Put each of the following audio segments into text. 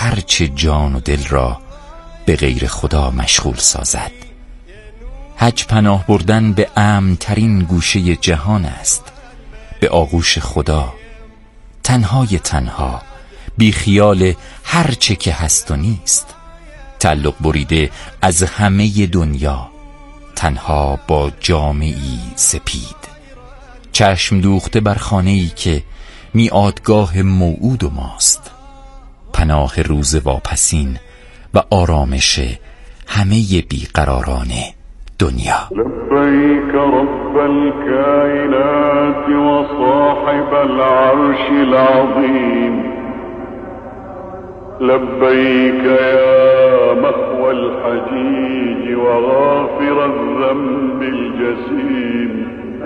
هرچه جان و دل را به غیر خدا مشغول سازد. حج پناه بردن به امن ترین گوشه جهان است، به آغوش خدا، تنهای تنها، بی خیال هرچه که هست و نیست، تعلق بریده از همه دنیا، تنها با جامعی سپید، چشم دوخته بر خانه‌ای که میعادگاه موعود ماست، پناه روز واپسین و آرامش همه بیقراران دنیا. لبیک رب الکائنات و صاحب العرش العظیم، لبیک یا محو الحجیج و غافر الذنب الجسیم،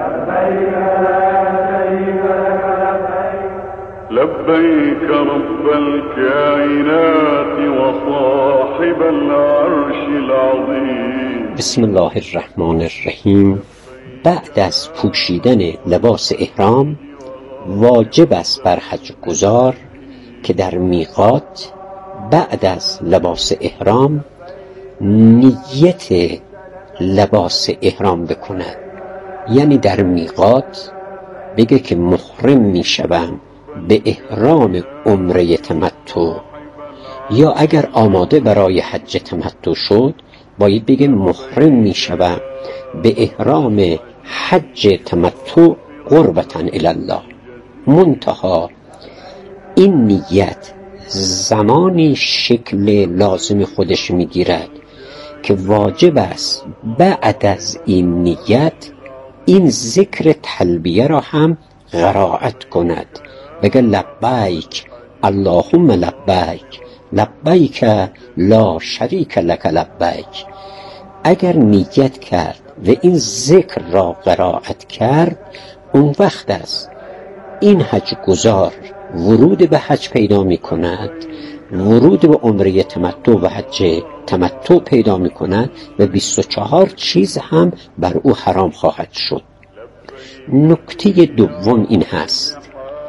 لبیک رب الکائنات و صاحب العرش العظیم. بسم الله الرحمن الرحیم. بعد از پوشیدن لباس احرام واجب است بر حج گزار که در میقات بعد از لباس احرام نیت لباس احرام بکند. یعنی در میقات بگه که محرم میشوم به احرام عمره تمتع، یا اگر آماده برای حج تمتع شد باید بگه محرم میشوم به احرام حج تمتع قربتا الی الله. منتها این نیت زمانی شکل لازم خودش میگیرد که واجب است بعد از این نیت این ذکر تلبیه را هم قرائت کند، بگه لبیک اللهم لبیک لبیک لا شریک لک لبیک. اگر نیت کرد و این ذکر را قرائت کرد، اون وقت است این حج گزار ورود به حج پیدا می کند، ورود به عمره تمتع و حج تمتع پیدا می کند و 24 چیز هم بر او حرام خواهد شد. نکته دوم این هست،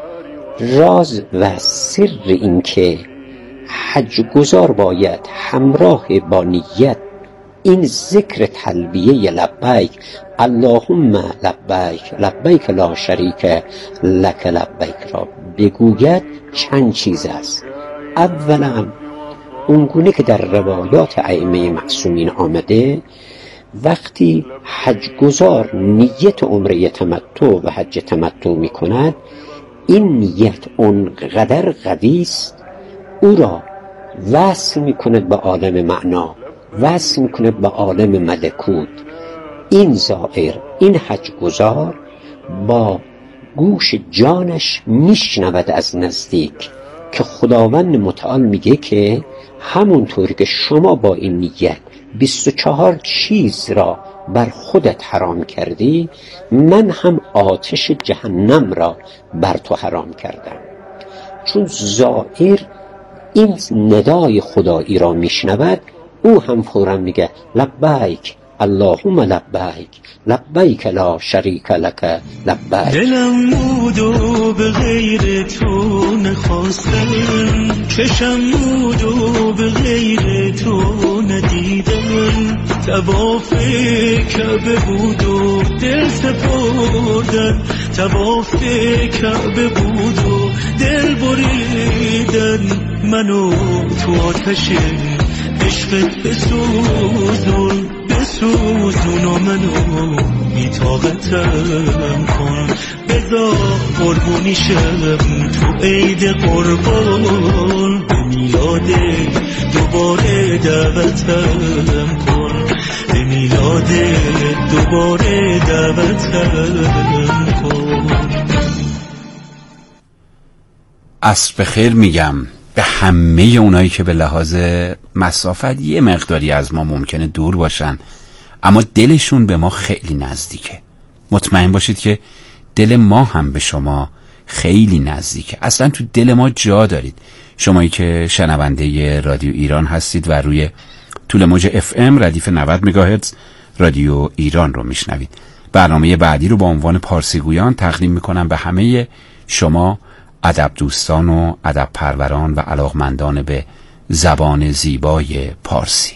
راز و سر این که حج گزار باید همراه با نیت این ذکر تلبیه لبیک اللهم لبیک لبیک لا شریک لک لبیک را بگوید چند چیز است. اولا اونگونه که در روایات ائمه معصومین آمده، وقتی حج گزار نیت عمره تمتع و حج تمتع می کند، این نیت اونقدر قوی است او را وصل می کند به عالم معنا، وصل می کند به عالم ملکوت. این زائر، این حج گزار با گوش جانش میشنود از نزدیک که خداوند متعال میگه که همونطور که شما با این نیت 24 چیز را بر خودت حرام کردی، من هم آتش جهنم را بر تو حرام کردم. چون زائر این ندای خدایی را میشنود، او هم فوراً میگه لبیک اللهم لبیک لبیک لا شریک لک لبیک. دلم بود و به غیر تو نخواستم، چشم بود و به غیر تو ندیدم، طواف کعبه بود و دل سپردن، طواف کعبه بود و دل بریدن، منو تو آتش عشقت بسوزون بسوزون و منو بی‌طاقتم کن، بذار قربونی شم تو عید قربان، به میلاد دوباره دعوتم کن، به میلاد دوباره دعوتم کن. عصر بخیر میگم به همه اونایی که به لحاظ مسافت یه مقداری از ما ممکنه دور باشن اما دلشون به ما خیلی نزدیکه. مطمئن باشید که دل ما هم به شما خیلی نزدیکه. اصلا تو دل ما جا دارید. شمایی که شنونده رادیو ایران هستید و روی طول موج FM ردیف 90 مگاهرتز رادیو ایران رو میشنوید. برنامه بعدی رو با عنوان پارسیگویان تقدیم میکنم به همه شما ادب دوستان و ادب پروران و علاقمندان به زبان زیبای پارسی.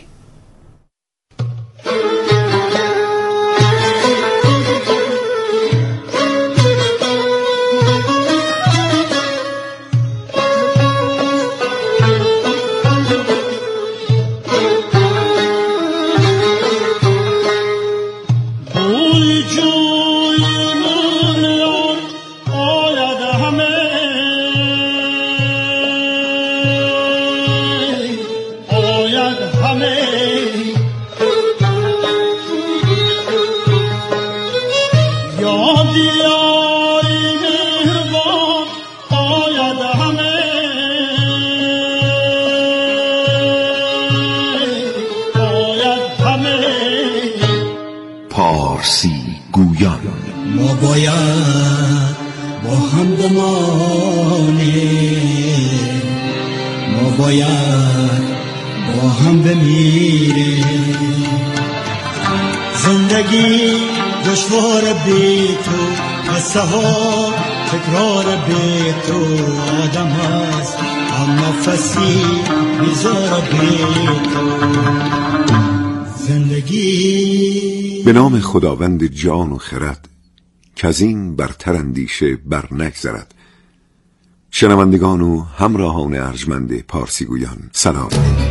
پارسی گویان. ما باید با هم بمانیم، ما باید با هم بمیریم. زندگی دشوار بی تو، قصه ها تکرار بی تو. آدم هست اما فصیح بیزار بی تو. زندگی به نام خداوند جان و خرد که از این برتر اندیشه بر نگذرد. شنوندگان و همراهان ارجمند پارسی گویان، سلام.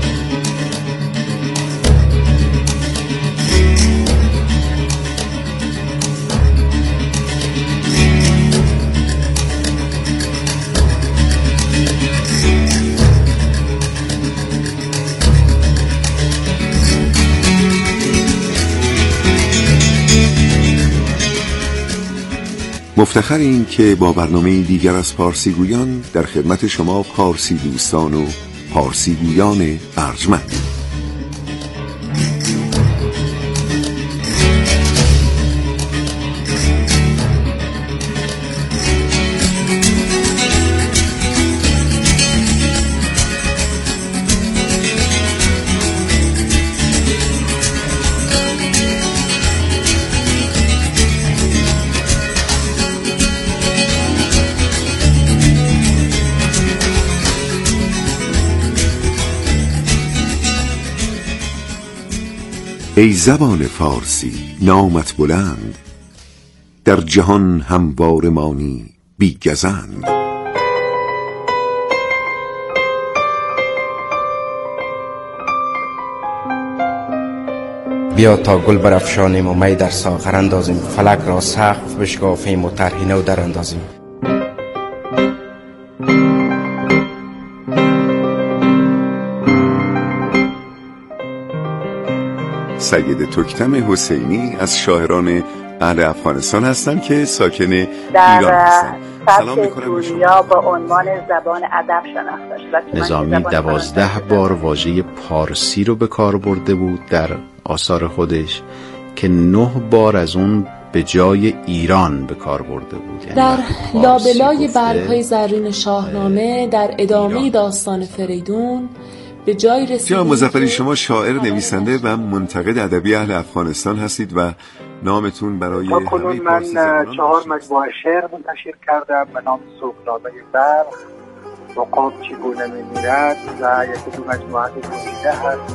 مفتخریم که با برنامه دیگر از پارسی گویان در خدمت شما پارسی دوستان و پارسی گویان ارجمند. ای زبان فارسی نامت بلند، در جهان هموار مانی بی گزند. بیا تا گل برافشانیم و می در ساغر اندازیم، فلک را سقف بشکافیم و طرحی نو در اندازیم. سید تکتم حسینی از شاعران اهل افغانستان هستند که ساکن ایران هستند. سلام میکنم به شما. با عنوان زبان ادب شناخته شد. نظامی 12 بار واژه پارسی رو به کار برده بود در آثار خودش که 9 بار از اون به جای ایران به کار برده بود. یعنی در لابلای برگ‌های زرین شاهنامه در ادامه داستان فریدون به جای رسیدیم. جناب مظفری، شما شاعر، نویسنده و منتقد ادبی اهل افغانستان هستید و نامتون برای تا کنون من 4 مجموعه شعر منتشر کردم به نام سوگنامه برق، عقاب چگونه میمیرد و 1-2 مجموعه دیگه هست.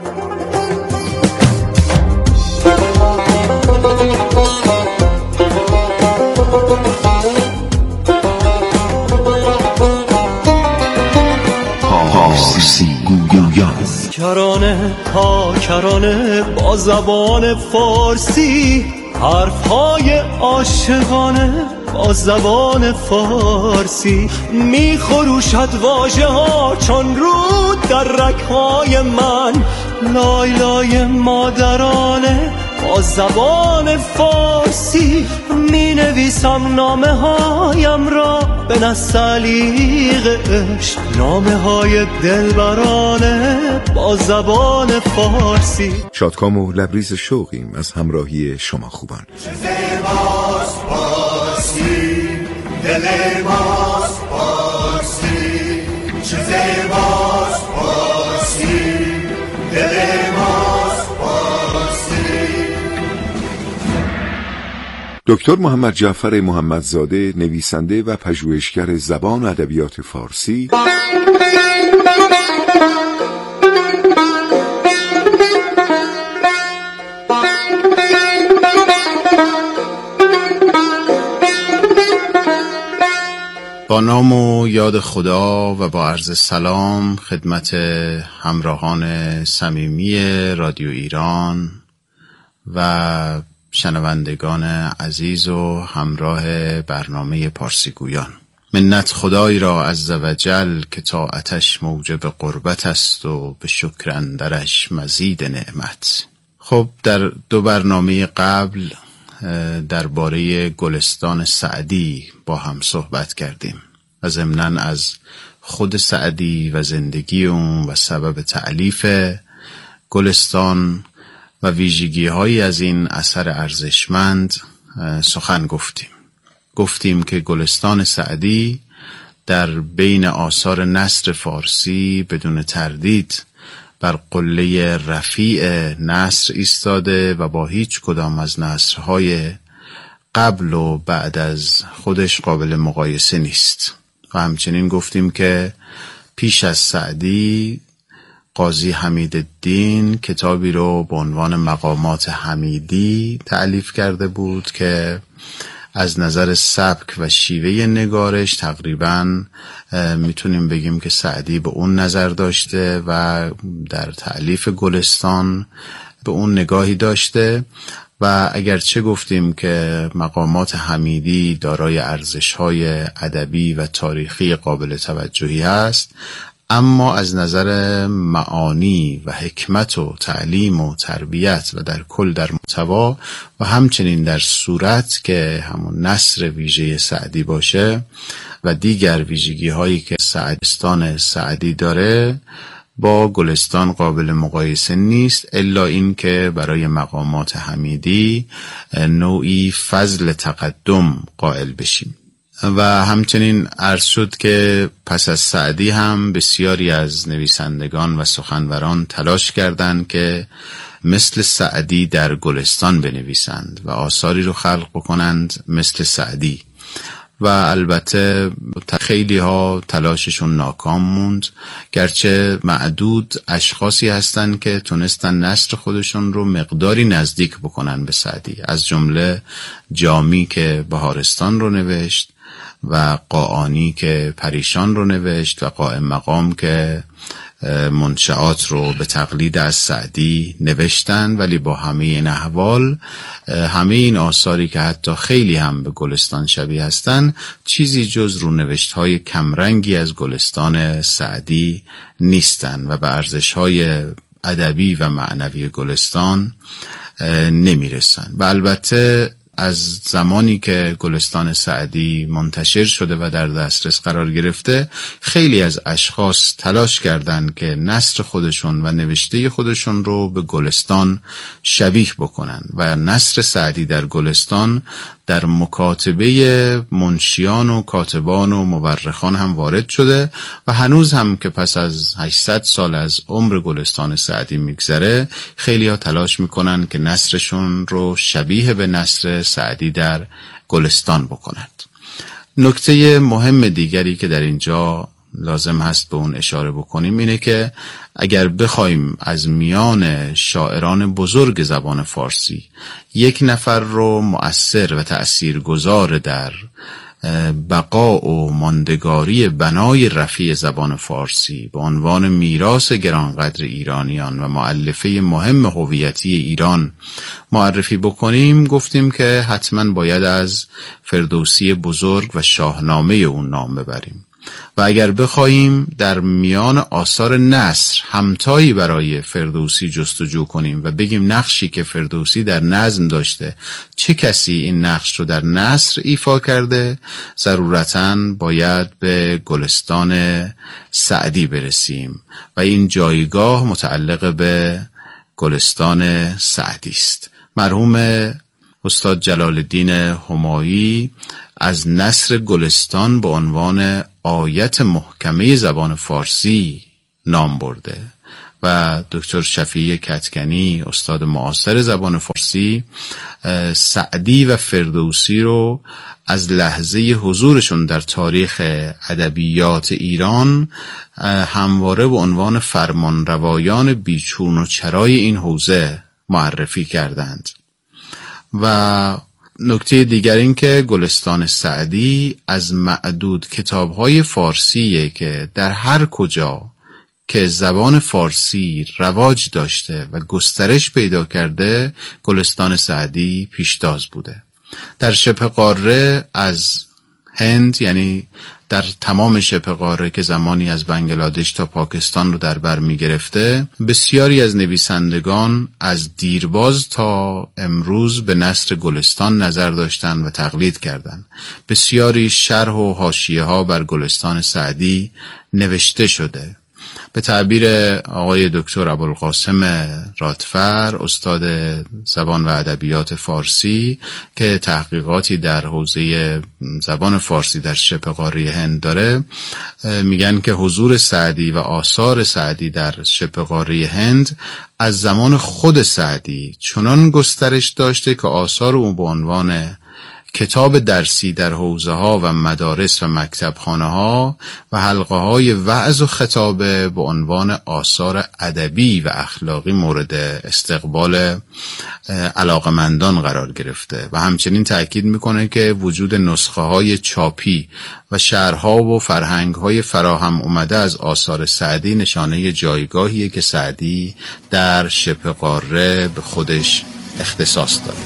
پارسی گویان. کرانه تا کرانه با زبان فارسی، حرفهای عاشقانه با زبان فارسی. می خروشد واژه ها چون رود در رگ‌های من، لای لای مادرانه با زبان فارسی. می نویسم نامه هایم را به نستعلیق عشق، نامه های دلبرانه با زبان فارسی. شادکام و لبریز شوقیم از همراهی شما خوبان. چه زیباست پارسی، دل ماست پارسی. چه زیباست پارسی، دل ماست پارسی. دکتر محمد جعفر محمدزاده، نویسنده و پژوهشگر زبان و ادبیات فارسی، یاد خدا و با عرض سلام خدمت همراهان صمیمی رادیو ایران و شنوندگان عزیز و همراه برنامه پارسیگویان. منت خدای را عزوجل که طاعتش موجب قربت است و به شکر اندرش مزید نعمت. خب در 2 برنامه قبل درباره گلستان سعدی با هم صحبت کردیم و ضمناً از خود سعدی و زندگی اون و سبب تألیف گلستان و ویژگی‌هایی از این اثر ارزشمند سخن گفتیم که گلستان سعدی در بین آثار نثر فارسی بدون تردید بر قله رفیع نثر ایستاده و با هیچ کدام از نثرهای قبل و بعد از خودش قابل مقایسه نیست. و همچنین گفتیم که پیش از سعدی قاضی حمیدالدین کتابی رو به عنوان مقامات حمیدی تألیف کرده بود که از نظر سبک و شیوه نگارش تقریباً میتونیم بگیم که سعدی به اون نظر داشته و در تألیف گلستان به اون نگاهی داشته و اگرچه گفتیم که مقامات حمیدی دارای ارزش‌های ادبی و تاریخی قابل توجهی است، اما از نظر معانی و حکمت و تعلیم و تربیت و در کل در محتوا و همچنین در صورت که همون نثر ویژه سعدی باشه و دیگر ویژگی هایی که گلستان سعدی داره با گلستان قابل مقایسه نیست، الا این که برای مقامات حمیدی نوعی فضل تقدم قائل بشیم. و همچنین عرض شد که پس از سعدی هم بسیاری از نویسندگان و سخنوران تلاش کردند که مثل سعدی در گلستان بنویسند و آثاری رو خلق بکنند مثل سعدی و البته خیلی ها تلاششون ناکام موند، گرچه معدود اشخاصی هستند که تونستن نثر خودشون رو مقداری نزدیک بکنن به سعدی، از جمله جامی که بهارستان رو نوشت و قاآنی که پریشان رو نوشت و قائم مقام که منشآت رو به تقلید از سعدی نوشتن، ولی با همه این احوال همه این آثاری که حتی خیلی هم به گلستان شبیه هستن چیزی جز رونوشت‌های کمرنگی از گلستان سعدی نیستن و به ارزش‌های ادبی و معنوی گلستان نمیرسن. و البته از زمانی که گلستان سعدی منتشر شده و در دسترس قرار گرفته خیلی از اشخاص تلاش کردند که نثر خودشون و نوشته خودشون رو به گلستان شبیه بکنن و نثر سعدی در گلستان در مکاتبه منشیان و کاتبان و مورخان هم وارد شده و هنوز هم که پس از 800 سال از عمر گلستان سعدی میگذره خیلی ها تلاش میکنن که نثرشون رو شبیه به نثر سعدی در گلستان بکنند. نکته مهم دیگری که در اینجا لازم هست به اون اشاره بکنیم اینه که اگر بخوایم از میان شاعران بزرگ زبان فارسی یک نفر رو مؤثر و تأثیرگذار در بقا و ماندگاری بنای رفیع زبان فارسی به عنوان میراث گرانقدر ایرانیان و مؤلفه مهم هویتی ایران معرفی بکنیم، گفتیم که حتما باید از فردوسی بزرگ و شاهنامه اون نام ببریم و اگر بخوایم در میان آثار نثر همتایی برای فردوسی جستجو کنیم و بگیم نقشی که فردوسی در نظم داشته چه کسی این نقش رو در نثر ایفا کرده، ضرورتاً باید به گلستان سعدی برسیم و این جایگاه متعلق به گلستان سعدی است. مرحوم استاد جلال الدین همایی از نثر گلستان به عنوان آیت محکمه زبان فارسی نام برده و دکتر شفیع کتکنی استاد معاصر زبان فارسی سعدی و فردوسی رو از لحظه حضورشون در تاریخ ادبیات ایران همواره به عنوان فرمانروایان بیچون و چرای این حوزه معرفی کردند و نکته دیگر این که گلستان سعدی از معدود کتاب‌های فارسیه که در هر کجا که زبان فارسی رواج داشته و گسترش پیدا کرده گلستان سعدی پیشتاز بوده. در شبه قاره از هند، یعنی در تمام شبه قاره که زمانی از بنگلادش تا پاکستان رو در بر می گرفته، بسیاری از نویسندگان از دیرباز تا امروز به نثر گلستان نظر داشتن و تقلید کردند. بسیاری شرح و حاشیه ها بر گلستان سعدی نوشته شده. به تعبیر آقای دکتر ابوالقاسم رادفر، استاد زبان و ادبیات فارسی که تحقیقاتی در حوزه زبان فارسی در شبه قاره هند داره، میگن که حضور سعدی و آثار سعدی در شبه قاره هند از زمان خود سعدی چنان گسترش داشته که آثار او به عنوان کتاب درسی در حوزه ها و مدارس و مکتبخانه ها و حلقه های وعظ و خطابه به عنوان آثار ادبی و اخلاقی مورد استقبال علاقمندان قرار گرفته و همچنین تأکید میکنه که وجود نسخه های چاپی و شرح‌ها و فرهنگ های فراهم اومده از آثار سعدی نشانه جایگاهیه که سعدی در شبه قاره به خودش اختصاص داره.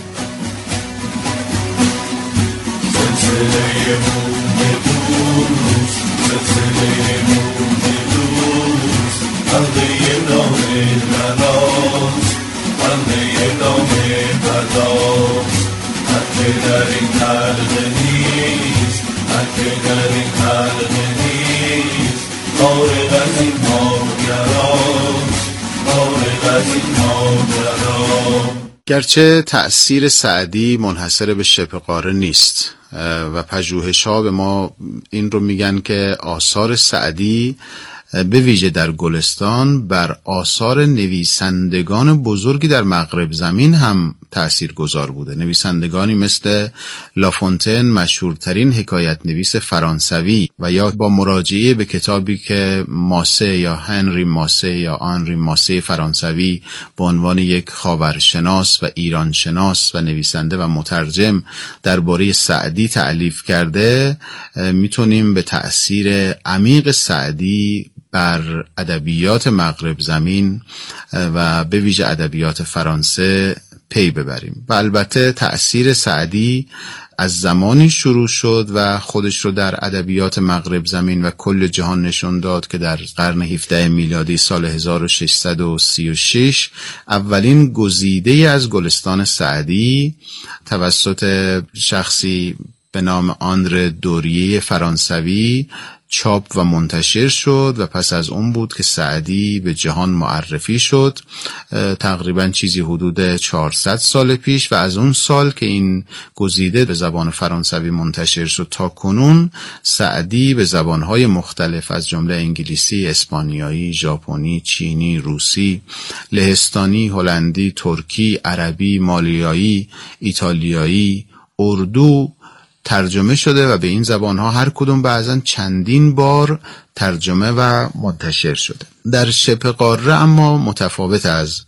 گرچه تأثیر سعدی منحصر به شبه قاره نیست و پژوهش‌ها به ما این رو میگن که آثار سعدی به ویژه در گلستان بر آثار نویسندگان بزرگی در مغرب زمین هم تأثیر گذار بوده. نویسندگانی مثل لافونتن، مشهورترین حکایت نویس فرانسوی، و یا با مراجعه به کتابی که ماسه یا هنری ماسه یا آنری ماسه فرانسوی به عنوان یک خاورشناس و ایرانشناس و نویسنده و مترجم درباره سعدی تألیف کرده، میتونیم به تأثیر عمیق سعدی بر ادبیات مغرب زمین و به ویژه ادبیات فرانسه پی ببریم. و البته تأثیر سعدی از زمانی شروع شد و خودش رو در ادبیات مغرب زمین و کل جهان نشون داد که در قرن 17 میلادی سال 1636 اولین گزیده از گلستان سعدی توسط شخصی به نام آندره دوریه فرانسوی چاپ و منتشر شد و پس از اون بود که سعدی به جهان معرفی شد، تقریبا چیزی حدود 400 سال پیش. و از اون سال که این گزیده به زبان فرانسوی منتشر شد تا کنون سعدی به زبانهای مختلف از جمله انگلیسی، اسپانیایی، ژاپنی، چینی، روسی، لهستانی، هلندی، ترکی، عربی، مالیایی، ایتالیایی، اردو ترجمه شده و به این زبانها هر کدوم بعضاً چندین بار ترجمه و منتشر شده. در شبه قاره اما متفاوت از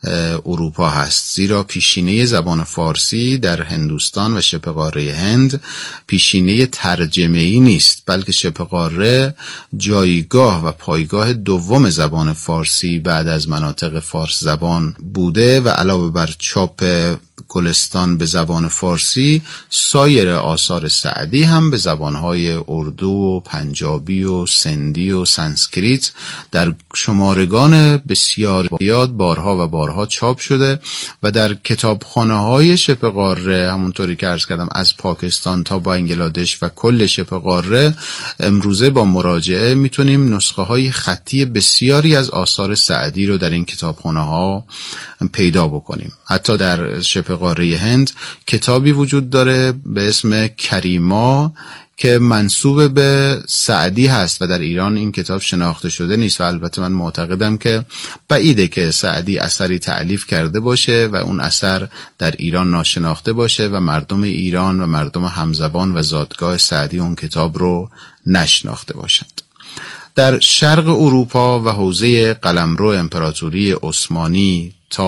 اروپا هست، زیرا پیشینه زبان فارسی در هندوستان و شبه قاره هند پیشینه ترجمه‌ای نیست، بلکه شبه قاره جایگاه و پایگاه دوم زبان فارسی بعد از مناطق فارس زبان بوده و علاوه بر چاپ گلستان به زبان فارسی، سایر آثار سعدی هم به زبانهای اردو و پنجابی و سندی و سانسکریت در شمارگان بسیار زیاد بارها و بارها چاپ شده و در کتابخانه‌های شبه قاره، همونطوری که عرض کردم از پاکستان تا بنگلادش و کل شبه قاره، امروزه با مراجعه میتونیم نسخه‌های خطی بسیاری از آثار سعدی رو در این کتابخانه‌ها پیدا بکنیم. حتی در شبه قاره هند کتابی وجود داره به اسم کریما که منسوب به سعدی هست و در ایران این کتاب شناخته شده نیست و البته من معتقدم که بعیده که سعدی اثری تألیف کرده باشه و اون اثر در ایران ناشناخته باشه و مردم ایران و مردم همزبان و زادگاه سعدی اون کتاب رو نشناخته باشند. در شرق اروپا و حوزه قلمرو امپراتوری عثمانی تا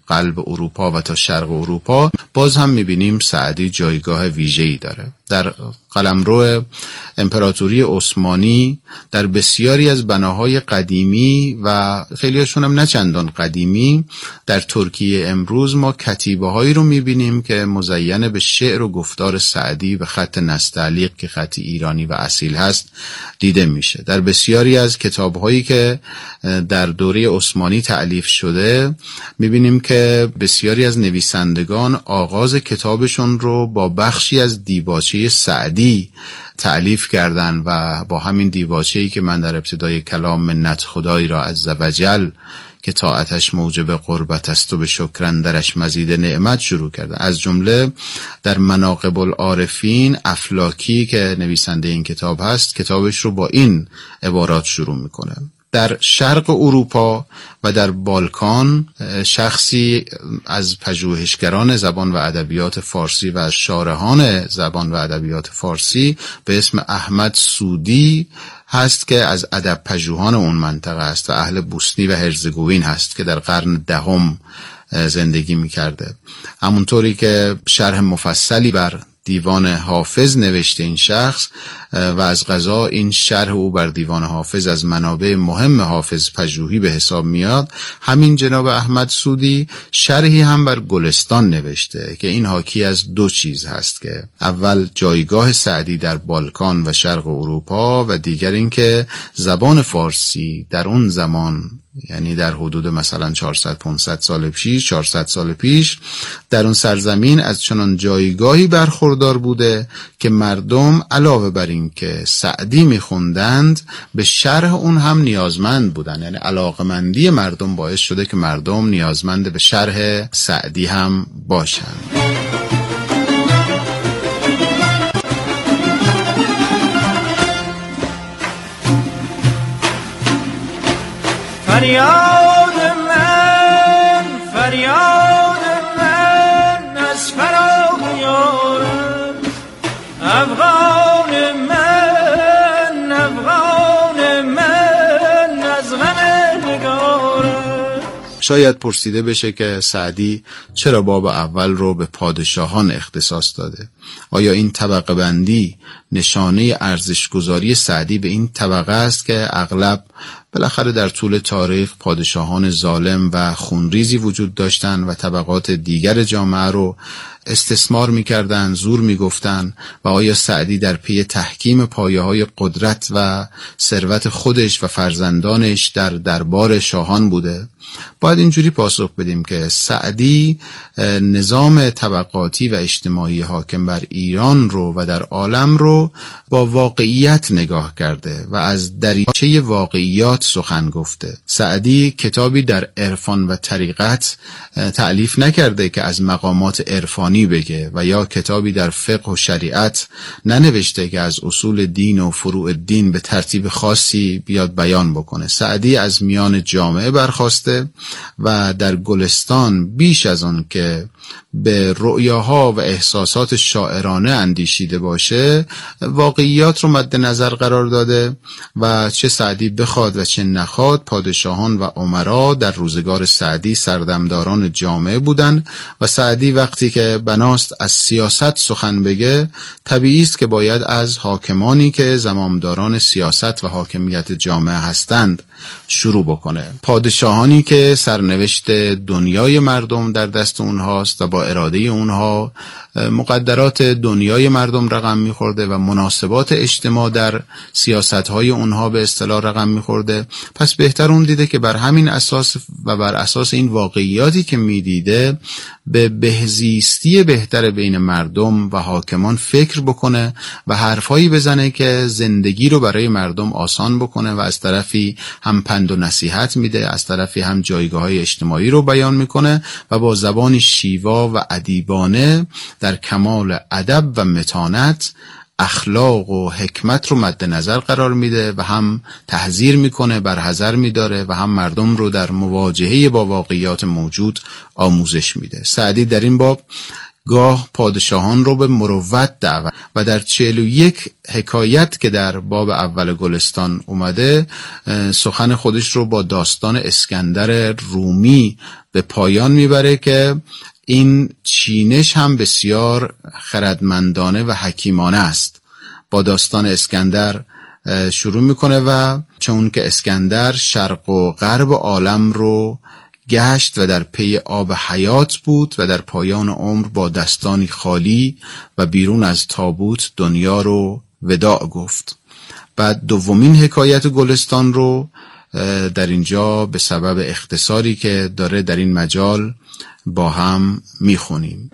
قلب اروپا و تا شرق اروپا، باز هم میبینیم سعدی جایگاه ویژه‌ای داره. در قلمرو امپراتوری عثمانی در بسیاری از بناهای قدیمی و خیلیشون هم نه چندان قدیمی در ترکیه امروز ما کتیبه هایی رو میبینیم که مزین به شعر و گفتار سعدی به خط نستعلیق که خط ایرانی و اصیل هست دیده میشه. در بسیاری از کتاب هایی که در دوره عثمانی تألیف شده میبینیم که بسیاری از نویسندگان آغاز کتابشون رو با بخشی از دیباچه سعدی تألیف کردن و با همین دیباچه‌ای که من در ابتدای کلام منت خدایی را عزوجل که طاعتش موجب قربت است و به شکر اندرش مزید نعمت شروع کردن. از جمله در مناقب العارفین افلاکی که نویسنده این کتاب هست کتابش رو با این عبارات شروع میکنه: در شرق اروپا و در بالکان شخصی از پژوهشگران زبان و ادبیات فارسی و از شارحان زبان و ادبیات فارسی به اسم احمد سودی هست که از ادب پژوهان اون منطقه است و اهل بوسنی و هرزگوین هست که در قرن دهم زندگی می‌کرده. همونطوری که شرح مفصلی بر دیوان حافظ نوشته این شخص و از قضا این شرح او بر دیوان حافظ از منابع مهم حافظ پژوهی به حساب میاد، همین جناب احمد سودی شرحی هم بر گلستان نوشته که این حاکی از دو چیز هست که اول جایگاه سعدی در بالکان و شرق اروپا و دیگر این که زبان فارسی در اون زمان، یعنی در حدود مثلا 400 سال پیش در اون سرزمین از چنان جایگاهی برخوردار بوده که مردم علاوه بر این که سعدی میخوندند به شرح اون هم نیازمند بودن. یعنی علاقمندی مردم باعث شده که مردم نیازمند به شرح سعدی هم باشند. فریاد من از فراق یارم، افغان من از غم نگارم. شاید پرسیده بشه که سعدی چرا باب اول رو به پادشاهان اختصاص داده؟ آیا این طبقه بندی نشانه ارزشگذاری سعدی به این طبقه است که اغلب بالاخره در طول تاریخ پادشاهان ظالم و خونریزی وجود داشتن و طبقات دیگر جامعه رو استثمار می‌کردن، زور می‌گفتن، و آیا سعدی در پی تحکیم پایه‌های قدرت و ثروت خودش و فرزندانش در دربار شاهان بوده؟ باید اینجوری پاسخ بدیم که سعدی نظام طبقاتی و اجتماعی حاکم بر ایران رو و در عالم رو با واقعیت نگاه کرده و از دریچه واقعیات سخن گفته. سعدی کتابی در عرفان و طریقت تألیف نکرده که از مقامات عرفانی بگه و یا کتابی در فقه و شریعت ننوشته که از اصول دین و فروع دین به ترتیب خاصی بیاد بیان بکنه. سعدی از میان جامعه برخاسته و در گلستان بیش از آن که به رؤیاها و احساسات شاعرانه اندیشیده باشه واقعیات رو مد نظر قرار داده و چه سعدی بخواد و چه نخواد پادشاهان و امرا در روزگار سعدی سردمداران جامعه بودن و سعدی وقتی که بناست از سیاست سخن بگه طبیعی است که باید از حاکمانی که زمامداران سیاست و حاکمیت جامعه هستند شروع بکنه. پادشاهانی که سرنوشت دنیای مردم در دست اونهاست و با اراده اونها مقدرات دنیای مردم رقم میخورده و مناسبات اجتماع در سیاستهای اونها به اصطلاح رقم میخورده، پس بهتر اون دیده که بر همین اساس و بر اساس این واقعیاتی که میدیده به بهزیستی بهتر بین مردم و حاکمان فکر بکنه و حرفایی بزنه که زندگی رو برای مردم آسان بکنه و از طرفی هم پند و نصیحت میده، از طرفی هم جایگاه‌های اجتماعی رو بیان میکنه و با زبان شیوا و ادیبانه در کمال ادب و متانت اخلاق و حکمت رو مد نظر قرار میده و هم تحذیر میکنه، برحذر میداره و هم مردم رو در مواجهه با واقعیات موجود آموزش میده. سعدی در این باب گاه پادشاهان رو به مروت دعوت و در 41 حکایت که در باب اول گلستان اومده سخن خودش رو با داستان اسکندر رومی به پایان میبره که این چینش هم بسیار خردمندانه و حکیمانه است. با داستان اسکندر شروع میکنه و چون که اسکندر شرق و غرب عالم رو گشت و در پی آب حیات بود و در پایان عمر با دستانی خالی و بیرون از تابوت دنیا رو وداع گفت. بعد دومین حکایت گلستان رو در اینجا به سبب اختصاری که داره در این مجال با هم میخونیم.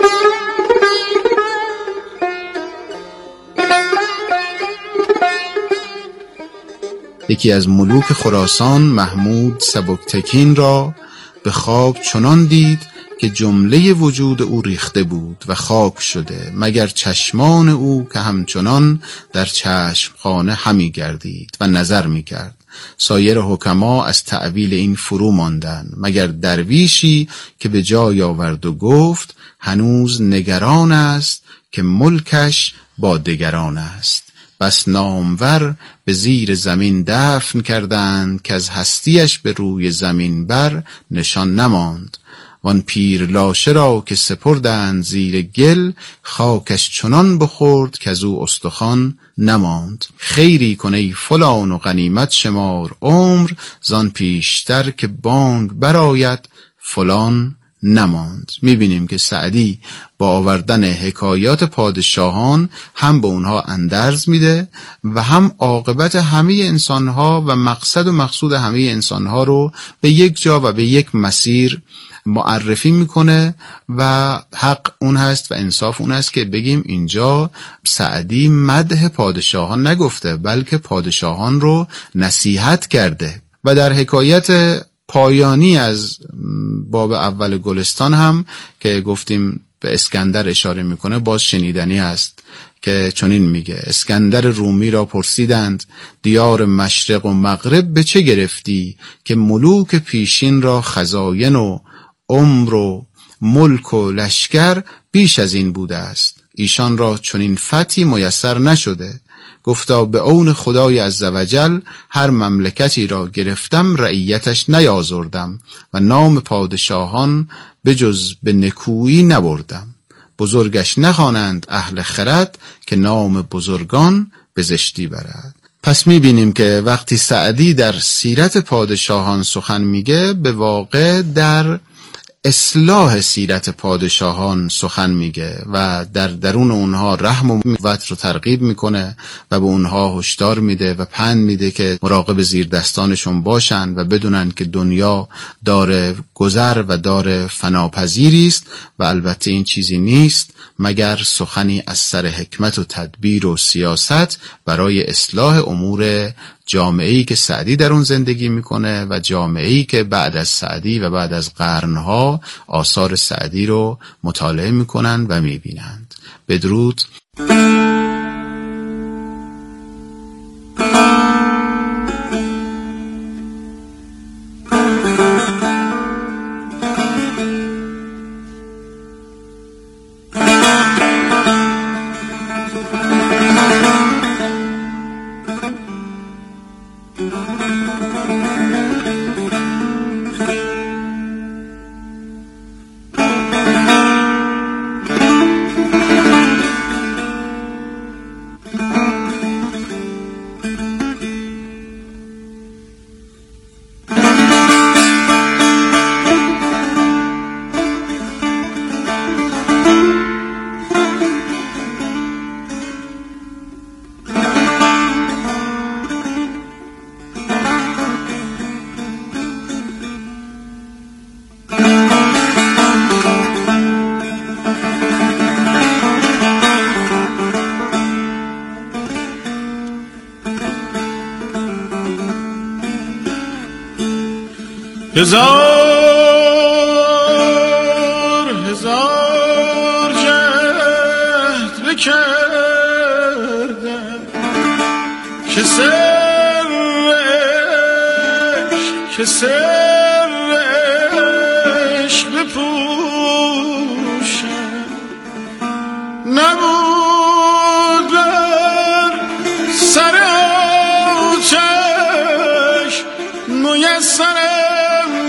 یکی از ملوک خراسان محمود سبکتکین را به خواب چنان دید که جمله وجود او ریخته بود و خاک شده مگر چشمان او که همچنان در چشمخانه همی گردید و نظر می کرد. سایر حکما از تأویل این فرو ماندند مگر درویشی که به جای آورد و گفت هنوز نگران است که ملکش با دگران است. بس نامور به زیر زمین دفن کردند که از هستیش به روی زمین بر نشان نماند. وان پیر لاشه را که سپردند زیر گل خاکش چنان بخورد که از او استخوان نماند. خیری کن ای فلان و غنیمت شمار عمر زان پیشتر که بانگ برآید فلان نماند. میبینیم که سعدی با آوردن حکایات پادشاهان هم به اونها اندرز میده و هم عاقبت همه انسانها و مقصد و مقصود همه انسانها رو به یک جا و به یک مسیر معرفی میکنه و حق اون هست و انصاف اون هست که بگیم اینجا سعدی مدح پادشاهان نگفته بلکه پادشاهان رو نصیحت کرده. و در حکایت پایانی از باب اول گلستان هم که گفتیم به اسکندر اشاره میکنه باز شنیدنی است که چنین میگه اسکندر رومی را پرسیدند دیار مشرق و مغرب به چه گرفتی که ملوک پیشین را خزاین و عمر و ملک و لشکر بیش از این بوده است ایشان را چنین فتحی میسر نشده. گفتا به عون خدای عزوجل هر مملکتی را گرفتم رعیتش نیازردم و نام پادشاهان بجز به نکویی نبردم. بزرگش نخوانند اهل خرد که نام بزرگان به زشتی برد. پس میبینیم که وقتی سعدی در سیرت پادشاهان سخن میگه به واقع در اصلاح سیرت پادشاهان سخن میگه و در درون اونها رحم و محبت رو ترغیب میکنه و به اونها هشدار میده و پند میده که مراقب زیر دستانشون باشن و بدونن که دنیا دار گذر و دار فناپذیری است و البته این چیزی نیست مگر سخنی از سر حکمت و تدبیر و سیاست برای اصلاح امور جامعه‌ای که سعدی در اون زندگی میکنه و جامعه‌ای که بعد از سعدی و بعد از قرنها آثار سعدی رو مطالعه میکنن و میبینند. بدرود. هزار جهد بکردم که سرش بپوشم نبود